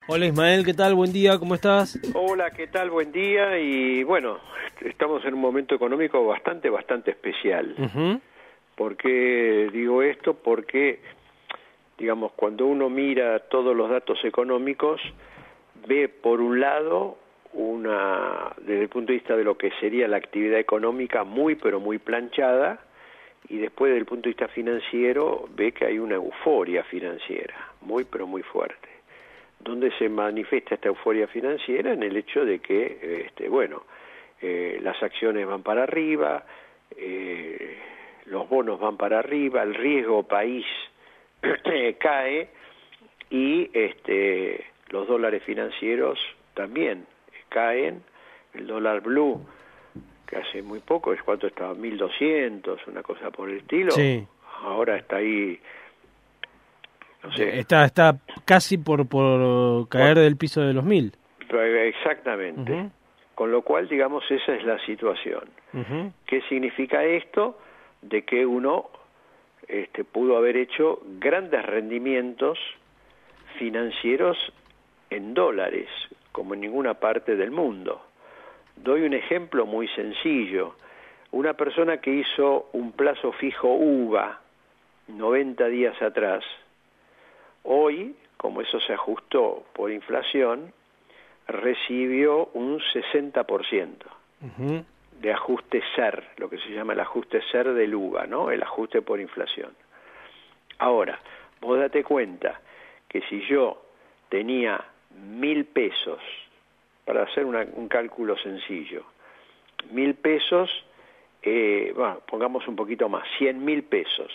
Hola Ismael, ¿qué tal? Buen día, ¿cómo estás? Hola, ¿qué tal? Buen día. Y bueno, estamos en un momento económico bastante especial. ¿Por qué digo esto? Porque, digamos, cuando uno mira todos los datos económicos, ve por un lado desde el punto de vista de lo que sería la actividad económica, muy planchada, y después desde el punto de vista financiero ve que hay una euforia financiera, muy fuerte. ¿Dónde se manifiesta esta euforia financiera? En el hecho de que, las acciones van para arriba, los bonos van para arriba, el riesgo país cae y los dólares financieros también caen. El dólar blue, que hace muy poco, ¿cuánto estaba? 1.200, una cosa por el estilo. Sí. Ahora está ahí, no sé. Está casi por caer del piso de los 1.000. Exactamente. Con lo cual, digamos, esa es la situación. ¿Qué significa esto? De que uno pudo haber hecho grandes rendimientos financieros en dólares, como en ninguna parte del mundo. Doy un ejemplo muy sencillo. Una persona que hizo un plazo fijo UVA 90 días atrás, hoy, como eso se ajustó por inflación, recibió un 60% de ajuste SER, lo que se llama el ajuste SER del UVA, ¿no? El ajuste por inflación. Ahora, vos date cuenta que si yo tenía 1.000 pesos, para hacer un cálculo sencillo, 1.000 pesos, pongamos un poquito más, 100.000 pesos.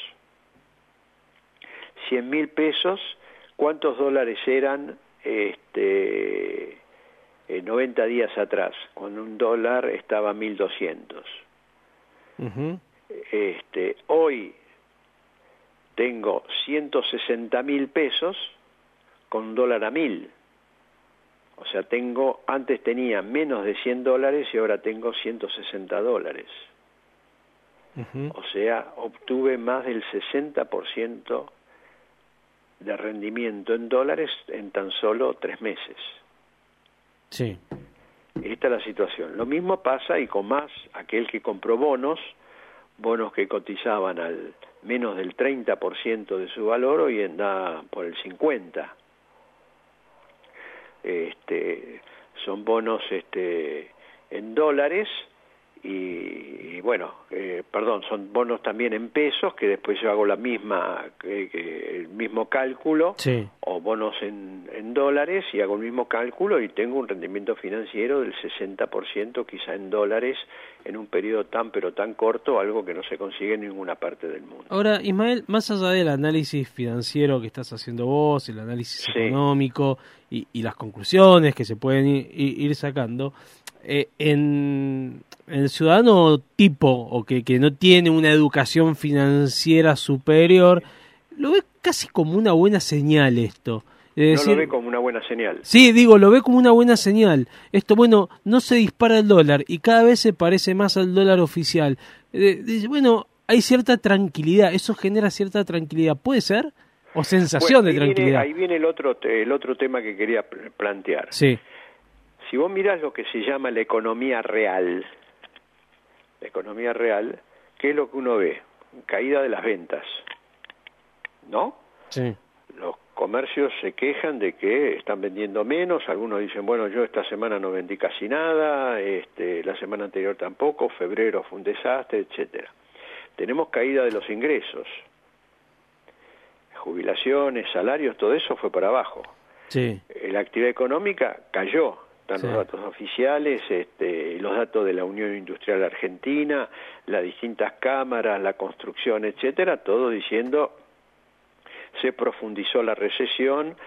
100.000 pesos, ¿cuántos dólares eran 90 días atrás, cuando un dólar estaba a 1.200? Hoy tengo 160.000 pesos con un dólar a 1.000. O sea, antes tenía menos de 100 dólares y ahora tengo 160 dólares. O sea, obtuve más del 60% de rendimiento en dólares en tan solo 3 meses. Sí. Esta es la situación. Lo mismo pasa y con más aquel que compró bonos que cotizaban al menos del 30% de su valor, hoy anda por el 50%. Son bonos en dólares son bonos también en pesos, que después yo hago el mismo cálculo, Sí. O bonos en dólares y hago el mismo cálculo y tengo un rendimiento financiero del 60% quizá en dólares en un periodo tan corto, algo que no se consigue en ninguna parte del mundo. Ahora, Ismael, más allá del análisis financiero que estás haciendo vos, el análisis económico y las conclusiones que se pueden ir sacando, en el ciudadano tipo o que no tiene una educación financiera superior, lo ve casi como una buena señal esto. ¿No lo ve como una buena señal? Sí, lo ve como una buena señal. Esto, no se dispara el dólar y cada vez se parece más al dólar oficial. Hay cierta tranquilidad, eso genera cierta tranquilidad, ¿puede ser? ¿O sensación de tranquilidad? Ahí viene el otro tema que quería plantear. Sí. Si vos mirás lo que se llama la economía real, ¿qué es lo que uno ve? Caída de las ventas, ¿no? Sí. Los comercios se quejan de que están vendiendo menos, algunos dicen, yo esta semana no vendí casi nada, la semana anterior tampoco, febrero fue un desastre, etcétera. Tenemos caída de los ingresos, jubilaciones, salarios, todo eso fue para abajo. Sí. La actividad económica cayó, están los datos oficiales, los datos de la Unión Industrial Argentina, las distintas cámaras, la construcción, etcétera, todo diciendo se profundizó la recesión,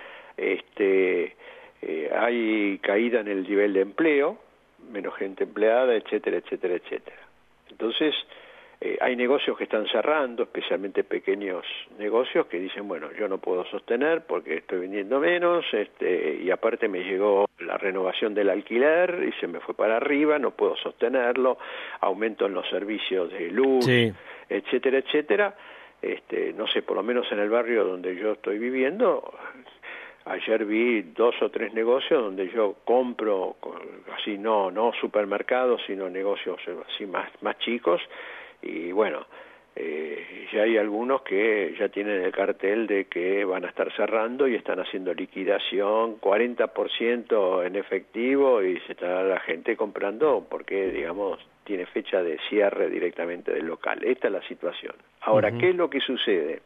hay caída en el nivel de empleo, menos gente empleada, etcétera, etcétera, etcétera. Entonces, hay negocios que están cerrando, especialmente pequeños negocios que dicen, yo no puedo sostener porque estoy vendiendo menos, y aparte me llegó la renovación del alquiler y se me fue para arriba, no puedo sostenerlo, aumento en los servicios de luz, etcétera, etcétera. No sé, por lo menos en el barrio donde yo estoy viviendo, Ayer vi 2 o 3 negocios donde yo compro, así no supermercados, sino negocios así más chicos, y bueno, ya hay algunos que ya tienen el cartel de que van a estar cerrando y están haciendo liquidación, 40% en efectivo, y se está la gente comprando porque, digamos, tiene fecha de cierre directamente del local. Esta es la situación. Ahora, ¿qué es lo que sucede?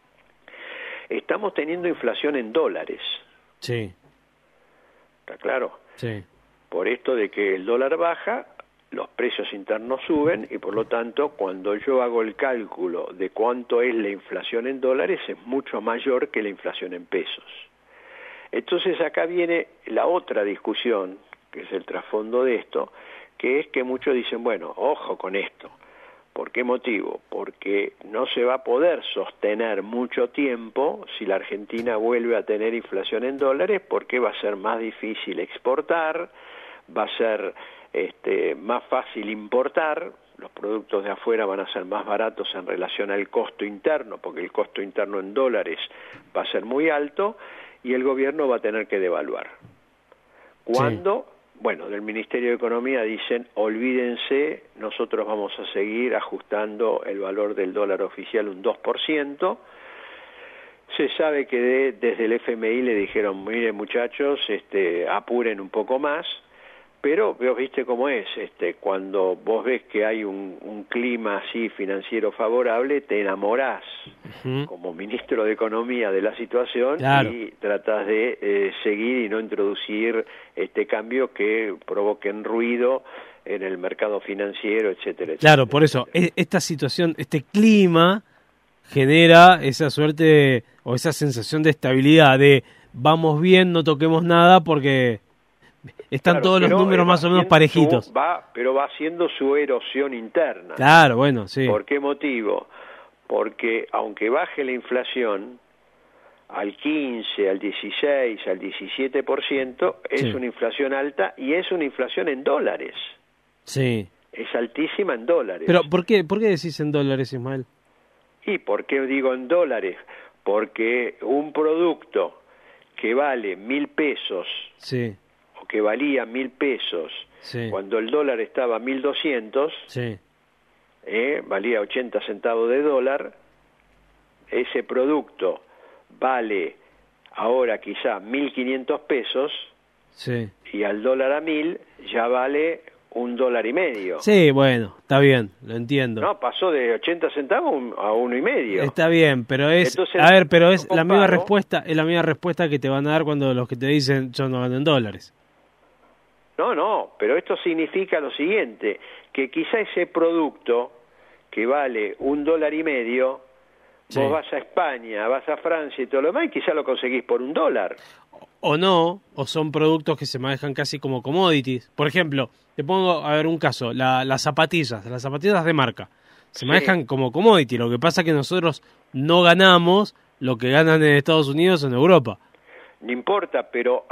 Estamos teniendo inflación en dólares. Sí. ¿Está claro? Sí. Por esto de que el dólar baja, los precios internos suben, y por lo tanto, cuando yo hago el cálculo de cuánto es la inflación en dólares, es mucho mayor que la inflación en pesos. Entonces acá viene la otra discusión, que es el trasfondo de esto, que es que muchos dicen, bueno, ojo con esto. ¿Por qué motivo? Porque no se va a poder sostener mucho tiempo si la Argentina vuelve a tener inflación en dólares, porque va a ser más difícil exportar, va a ser más fácil importar, los productos de afuera van a ser más baratos en relación al costo interno, porque el costo interno en dólares va a ser muy alto, y el gobierno va a tener que devaluar. ¿Cuándo? Sí. Bueno, del Ministerio de Economía dicen, olvídense, nosotros vamos a seguir ajustando el valor del dólar oficial un 2%. Se sabe que desde el FMI le dijeron, miren muchachos, apuren un poco más, pero vos viste cómo es, cuando vos ves que hay un clima así financiero favorable, te enamorás como ministro de Economía de la situación, claro, y tratás de seguir y no introducir este cambio que provoquen ruido en el mercado financiero, etcétera, etcétera. Claro, por eso, esta situación, este clima genera esa suerte o esa sensación de estabilidad, de vamos bien, no toquemos nada porque están, claro, todos los números más o menos parejitos. Pero va haciendo su erosión interna. Claro, bueno, sí. ¿Por qué motivo? Porque aunque baje la inflación al 15, al 16, al 17%, es sí, una inflación alta, y es una inflación en dólares. Sí. Es altísima en dólares. Pero ¿por qué decís en dólares, Ismael? ¿Y por qué digo en dólares? Porque un producto que vale 1.000 pesos... Sí. que valía 1.000 pesos, sí, cuando el dólar estaba a 1.200, sí, valía 80 centavos de dólar, ese producto vale ahora quizá 1.500 pesos, sí, y al dólar a 1.000 ya vale $1.50. Sí, bueno, está bien, lo entiendo. No, pasó de 80 centavos a 1.50. Está bien, pero es, entonces, a ver, pero es la misma respuesta, es la misma respuesta que te van a dar cuando los que te dicen yo no gano en dólares. No, pero esto significa lo siguiente, que quizá ese producto que vale $1.50, sí, vos vas a España, vas a Francia y todo lo demás, y quizá lo conseguís por $1. O no, o son productos que se manejan casi como commodities. Por ejemplo, te pongo a ver un caso, las zapatillas de marca, se manejan, sí, como commodity. Lo que pasa es que nosotros no ganamos lo que ganan en Estados Unidos o en Europa. No importa, pero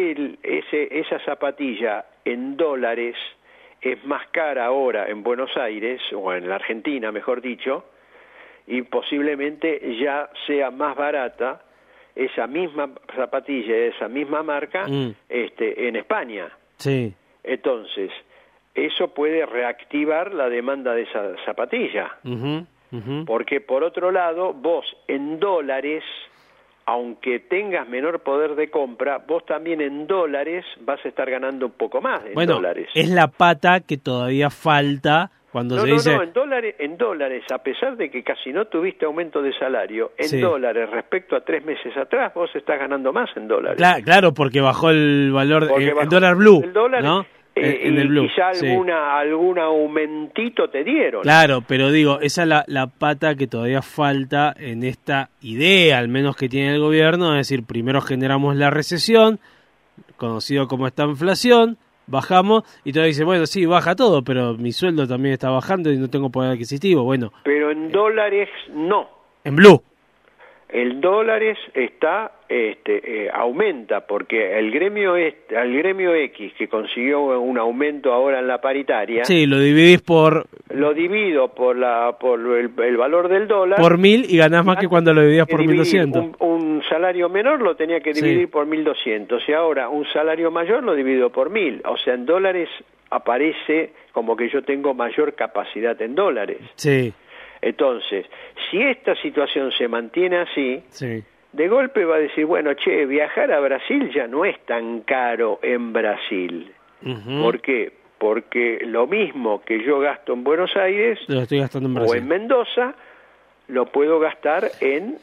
esa zapatilla en dólares es más cara ahora en Buenos Aires, o en la Argentina, mejor dicho, y posiblemente ya sea más barata esa misma zapatilla, esa misma marca, en España. Sí. Entonces, eso puede reactivar la demanda de esa zapatilla. Porque, por otro lado, vos en dólares, aunque tengas menor poder de compra, vos también en dólares vas a estar ganando un poco más en dólares. Es la pata que todavía falta cuando se dice... No, en dólares, a pesar de que casi no tuviste aumento de salario, en sí, dólares respecto a 3 meses atrás, vos estás ganando más en dólares. Claro, porque bajó el valor, el dólar blue, el dólar, ¿no? En el blue, quizá algún aumentito te dieron. Claro, pero digo, esa es la pata que todavía falta en esta idea, al menos que tiene el gobierno, es decir, primero generamos la recesión, conocido como esta inflación, bajamos, y todavía dice, bueno, sí, baja todo, pero mi sueldo también está bajando y no tengo poder adquisitivo, bueno. Pero en dólares no. En blue. el dólares está aumenta, porque el gremio X, que consiguió un aumento ahora en la paritaria, sí, lo divido por el valor del dólar por 1.000 y ganás más que cuando lo dividías por 1.200. Un salario menor lo tenía que dividir por 1.200, y ahora un salario mayor lo divido por 1.000, o sea, en dólares aparece como que yo tengo mayor capacidad en dólares. Sí. Entonces, si esta situación se mantiene así, sí, de golpe va a decir, bueno, viajar a Brasil ya no es tan caro en Brasil. ¿Por qué? Porque lo mismo que yo gasto en Buenos Aires lo estoy gastando en Brasil, o en Mendoza, lo puedo gastar en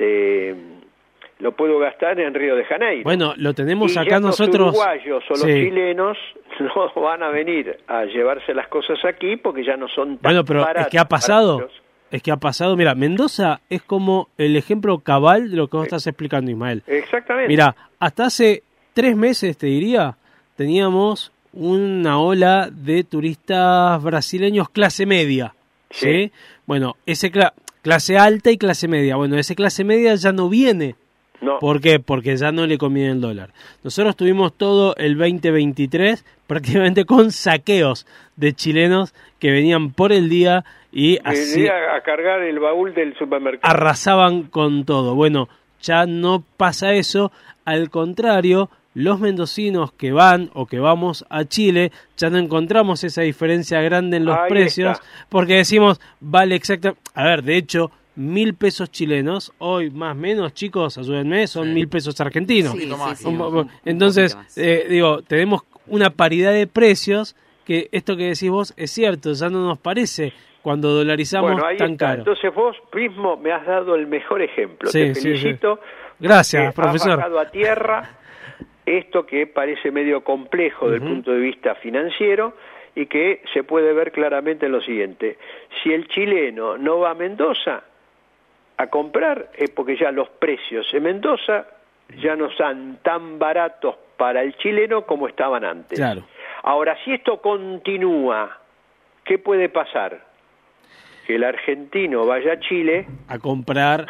Río de Janeiro. Bueno, lo tenemos acá los nosotros. Los uruguayos o los chilenos no van a venir a llevarse las cosas aquí porque ya no son tan baratos. Es que ha pasado, mira, Mendoza es como el ejemplo cabal de lo que vos estás explicando, Ismael. Exactamente. Mira, hasta hace 3 meses, te diría, teníamos una ola de turistas brasileños clase media, ¿sí? Bueno, ese clase alta y clase media. Bueno, ese clase media ya no viene. No. ¿Por qué? Porque ya no le conviene el dólar. Nosotros tuvimos todo el 2023 prácticamente con saqueos de chilenos que venían por el día y así a cargar el baúl del supermercado. Arrasaban con todo. Bueno, ya no pasa eso. Al contrario, los mendocinos que van o que vamos a Chile, ya no encontramos esa diferencia grande en los precios, porque decimos, vale exacto. A ver, de hecho, 1.000 pesos chilenos, hoy más o menos, chicos, ayúdenme, son 1.000 pesos argentinos. Entonces, tenemos una paridad de precios, que esto que decís vos es cierto, ya no nos parece cuando dolarizamos tan caro. Entonces vos mismo me has dado el mejor ejemplo. Te felicito. Gracias, profesor. Has bajado a tierra esto que parece medio complejo desde el punto de vista financiero y que se puede ver claramente en lo siguiente. Si el chileno no va a Mendoza a comprar, es porque ya los precios en Mendoza ya no están tan baratos para el chileno como estaban antes. Claro. Ahora, si esto continúa, ¿qué puede pasar? Que el argentino vaya a Chile a comprar.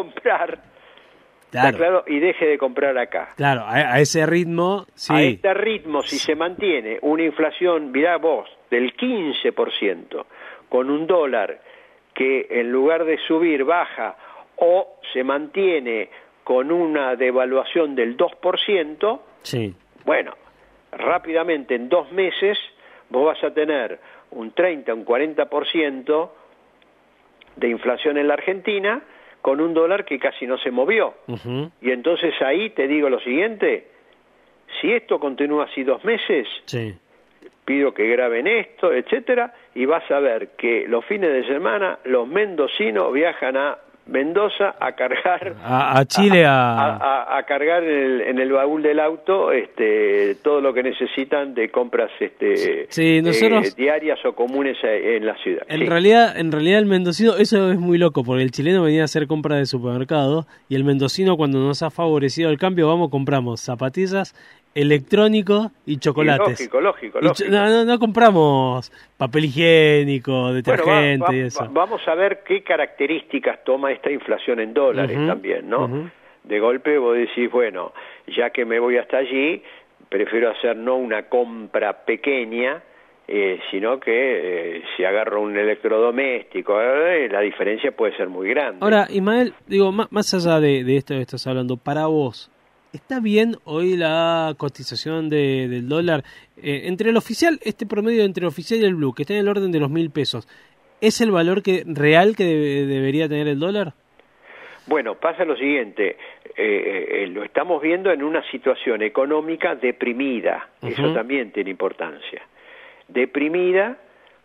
Claro, y deje de comprar acá. Claro, a ese ritmo, sí. A este ritmo, si se mantiene una inflación, mirá vos, del 15%, con un dólar que en lugar de subir baja, o se mantiene con una devaluación del 2%, bueno, rápidamente en 2 meses vos vas a tener un 30, un 40% de inflación en la Argentina, con un dólar que casi no se movió. Y entonces ahí te digo lo siguiente, si esto continúa así 2 meses, pido que graben esto, etcétera, y vas a ver que los fines de semana los mendocinos viajan a Mendoza a cargar a Chile a cargar en el baúl del auto todo lo que necesitan de compras nosotros, diarias o comunes en la ciudad. En realidad el mendocino, eso es muy loco, porque el chileno venía a hacer compras de supermercado y el mendocino, cuando nos ha favorecido el cambio, compramos zapatillas, electrónicos y chocolates. Lógico. No compramos papel higiénico, detergente y eso. Vamos a ver qué características toma esta inflación en dólares también, ¿no? De golpe vos decís, bueno, ya que me voy hasta allí, prefiero hacer no una compra pequeña, sino que si agarro un electrodoméstico, la diferencia puede ser muy grande. Ahora, Ismael, más allá de esto que estás hablando, para vos, ¿está bien hoy la cotización del dólar? Entre el oficial, este promedio entre el oficial y el blue, que está en el orden de los 1.000 pesos, ¿es el valor real que debería tener el dólar? Bueno, pasa lo siguiente, lo estamos viendo en una situación económica deprimida, eso también tiene importancia. Deprimida,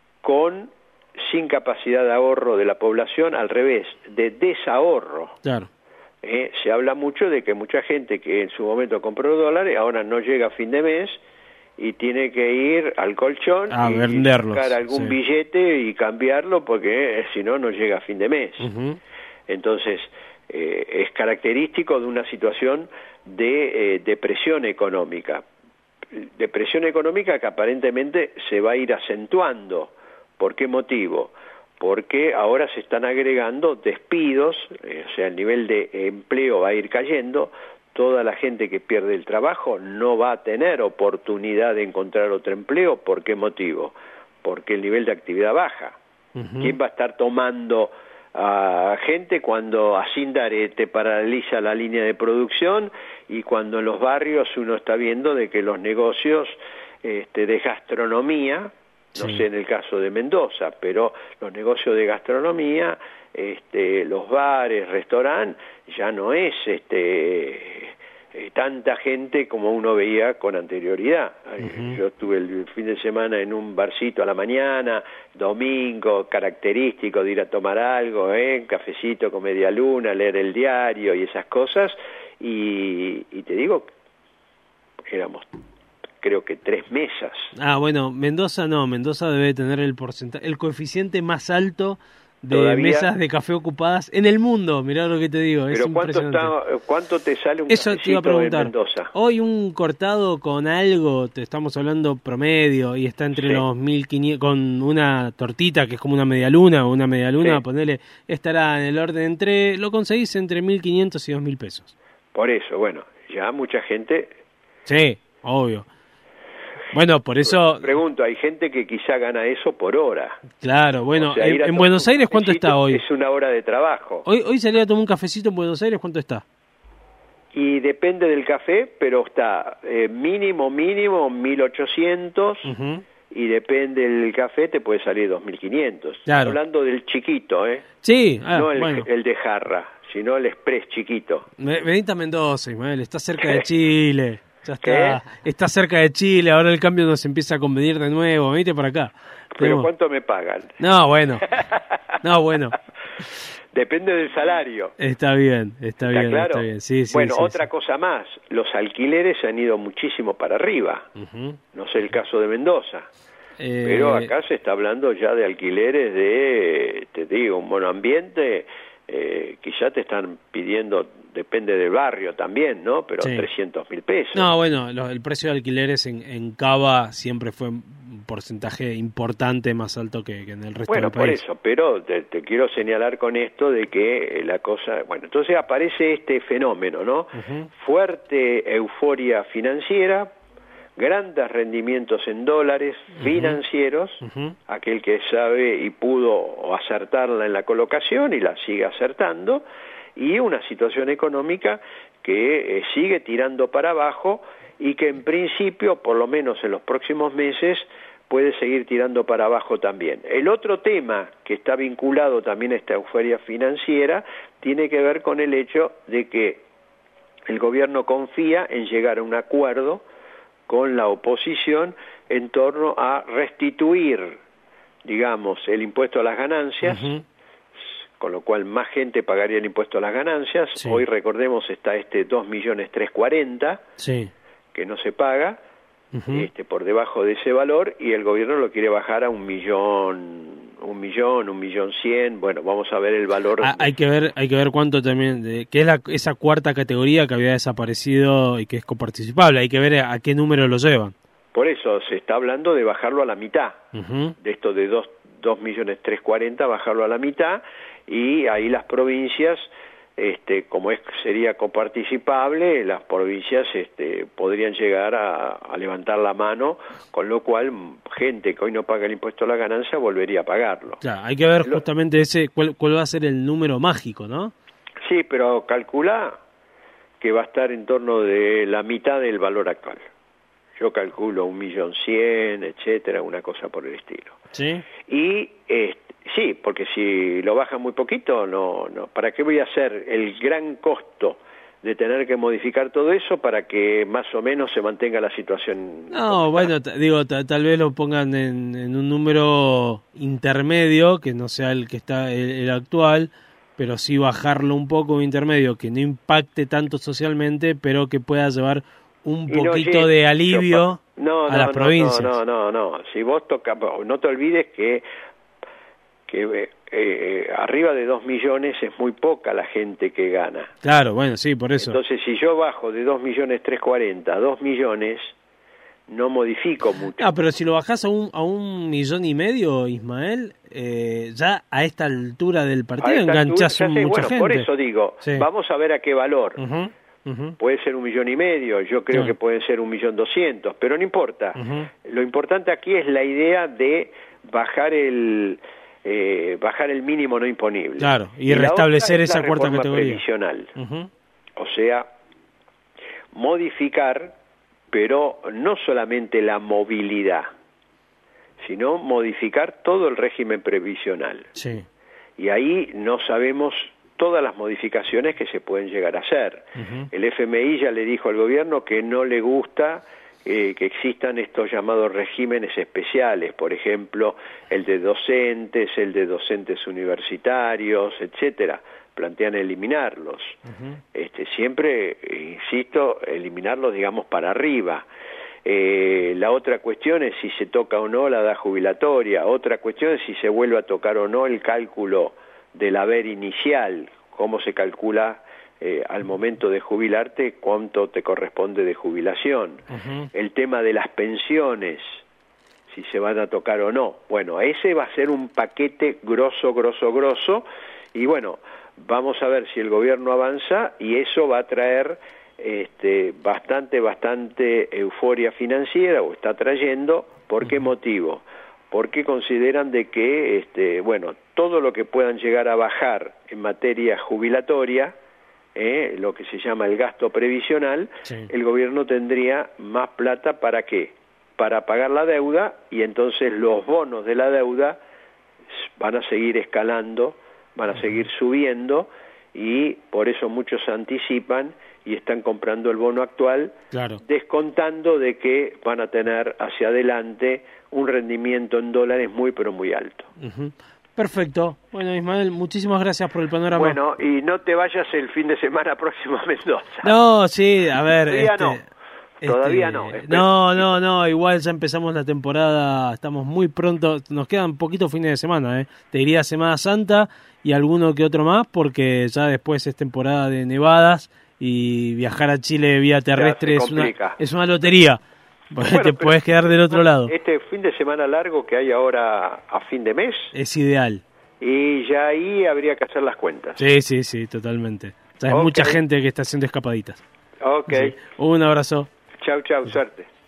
sin capacidad de ahorro de la población, al revés, de desahorro. Claro. Se habla mucho de que mucha gente que en su momento compró dólares ahora no llega a fin de mes y tiene que ir al colchón a venderlos, buscar algún billete y cambiarlo porque si no llega a fin de mes. Entonces es característico de una situación de depresión económica que aparentemente se va a ir acentuando. ¿Por qué motivo? porque ahora se están agregando despidos, o sea, el nivel de empleo va a ir cayendo, toda la gente que pierde el trabajo no va a tener oportunidad de encontrar otro empleo. ¿Por qué motivo? Porque el nivel de actividad baja. ¿Quién va a estar tomando a gente cuando Asindare te paraliza la línea de producción y cuando en los barrios uno está viendo de que los negocios de gastronomía, no sé en el caso de Mendoza, pero los negocios de gastronomía, los bares, restaurantes, ya no es tanta gente como uno veía con anterioridad. Yo estuve el fin de semana en un barcito a la mañana, domingo, característico de ir a tomar algo, cafecito con media luna, leer el diario y esas cosas, y te digo, éramos creo que 3 mesas. Ah, bueno, Mendoza no, Mendoza debe tener el porcentaje, el coeficiente más alto de ¿Todavía? Mesas de café ocupadas en el mundo, mirá lo que te digo. Pero es ¿cuánto te sale un Eso te iba a preguntar. en Mendoza? Hoy un cortado con algo, te estamos hablando promedio, y está entre los 1.500, con una tortita que es como una medialuna, ponele, estará en el orden lo conseguís entre 1.500 y 2.000 pesos. Por eso, bueno, ya mucha gente... Sí, obvio. Bueno, por eso... Pregunto, hay gente que quizá gana eso por hora. Claro, bueno, o sea, en Buenos Aires, ¿cuánto está hoy? Es una hora de trabajo. Hoy salí a tomar un cafecito en Buenos Aires, ¿cuánto está? Y depende del café, pero está mínimo 1.800, y depende del café, te puede salir 2.500. Claro. Hablando del chiquito, Sí, no el de jarra, sino el express chiquito. Venite a Mendoza, Ismael, está cerca de Chile. Ya está cerca de Chile, ahora el cambio nos empieza a convenir de nuevo, venite por acá. ¿Pero cuánto me pagan? No, bueno. Depende del salario. Está bien, claro? está bien. Sí, bueno, sí, otra cosa más, los alquileres se han ido muchísimo para arriba. No sé el caso de Mendoza, pero acá se está hablando ya de alquileres de, te digo, un monoambiente, que ya te están pidiendo, depende del barrio también, ¿no? Pero 300.000 pesos. No, bueno, el precio de alquileres en Cava siempre fue un porcentaje importante más alto que en el resto del país. Bueno, por eso, pero te quiero señalar con esto de que la cosa... Bueno, entonces aparece este fenómeno, ¿no? Fuerte euforia financiera, grandes rendimientos en dólares financieros, aquel que sabe y pudo acertarla en la colocación y la sigue acertando, y una situación económica que sigue tirando para abajo y que en principio, por lo menos en los próximos meses, puede seguir tirando para abajo también. El otro tema que está vinculado también a esta euforia financiera tiene que ver con el hecho de que el gobierno confía en llegar a un acuerdo con la oposición en torno a restituir, digamos, el impuesto a las ganancias, con lo cual más gente pagaría el impuesto a las ganancias. Hoy, recordemos, está 2.340.000, que no se paga, por debajo de ese valor, y el gobierno lo quiere bajar a 1.100.000, bueno, vamos a ver el valor. Hay que ver cuánto también, que es esa cuarta categoría que había desaparecido y que es coparticipable, hay que ver a qué número lo llevan. Por eso se está hablando de bajarlo a la mitad, de esto de 2.340.000, bajarlo a la mitad, y ahí las provincias, como sería coparticipable, las provincias podrían llegar a levantar la mano, con lo cual gente que hoy no paga el impuesto a la ganancia volvería a pagarlo. Claro, hay que ver justamente cuál va a ser el número mágico, ¿no? Sí, pero calcula que va a estar en torno de la mitad del valor actual. Yo calculo 1.100.000, etcétera, una cosa por el estilo. Sí. Y sí, porque si lo bajan muy poquito, no, ¿para qué voy a hacer el gran costo de tener que modificar todo eso para que más o menos se mantenga la situación? No, bueno, tal vez lo pongan en un número intermedio, que no sea el que está el actual, pero sí bajarlo un poco, un intermedio que no impacte tanto socialmente, pero que pueda llevar un poquito de alivio a las provincias. No. Si vos tocas, no te olvides que arriba de 2 millones es muy poca la gente que gana. Claro, bueno, sí, por eso. Entonces, si yo bajo de 2.340.000 a 2 millones, no modifico mucho. Ah, pero si lo bajás a 1,5 millones, Ismael, ya a esta altura del partido enganchás mucha gente. Por eso digo, vamos a ver a qué valor. Puede ser 1,5 millones, yo creo que pueden ser 1.200.000, pero no importa. Lo importante aquí es la idea de bajar el mínimo no imponible. Claro, y restablecer esa cuarta categoría previsional. O sea, modificar, pero no solamente la movilidad, sino modificar todo el régimen previsional. Sí. Y ahí no sabemos todas las modificaciones que se pueden llegar a hacer. El FMI ya le dijo al gobierno que no le gusta que existan estos llamados regímenes especiales, por ejemplo, el de docentes universitarios, etcétera. Plantean eliminarlos. Siempre, insisto, eliminarlos, digamos, para arriba. La otra cuestión es si se toca o no la edad jubilatoria. Otra cuestión es si se vuelve a tocar o no el cálculo del haber inicial, cómo se calcula al momento de jubilarte, cuánto te corresponde de jubilación. El tema de las pensiones, si se van a tocar o no. Bueno, ese va a ser un paquete grosso, y bueno, vamos a ver si el gobierno avanza, y eso va a traer bastante euforia financiera, o está trayendo. ¿Por qué motivo? Porque consideran de que, todo lo que puedan llegar a bajar en materia jubilatoria, lo que se llama el gasto previsional, el gobierno tendría más plata, ¿para qué? Para pagar la deuda, y entonces los bonos de la deuda van a seguir escalando, van a seguir subiendo, y por eso muchos anticipan y están comprando el bono actual, descontando de que van a tener hacia adelante un rendimiento en dólares muy pero muy alto. Perfecto. Bueno, Ismael, muchísimas gracias por el panorama. Bueno, y no te vayas el fin de semana próximo a Mendoza. No, sí, a ver... Todavía no. No, igual ya empezamos la temporada, estamos muy pronto, nos quedan poquitos fines de semana, te diría Semana Santa y alguno que otro más, porque ya después es temporada de nevadas y viajar a Chile vía terrestre es una lotería. Bueno, te puedes quedar del otro lado. Este fin de semana largo que hay ahora a fin de mes es ideal. Y ya ahí habría que hacer las cuentas. Sí, totalmente. Ya hay mucha gente que está haciendo escapaditas. Ok. Sí. Un abrazo. Chau, suerte.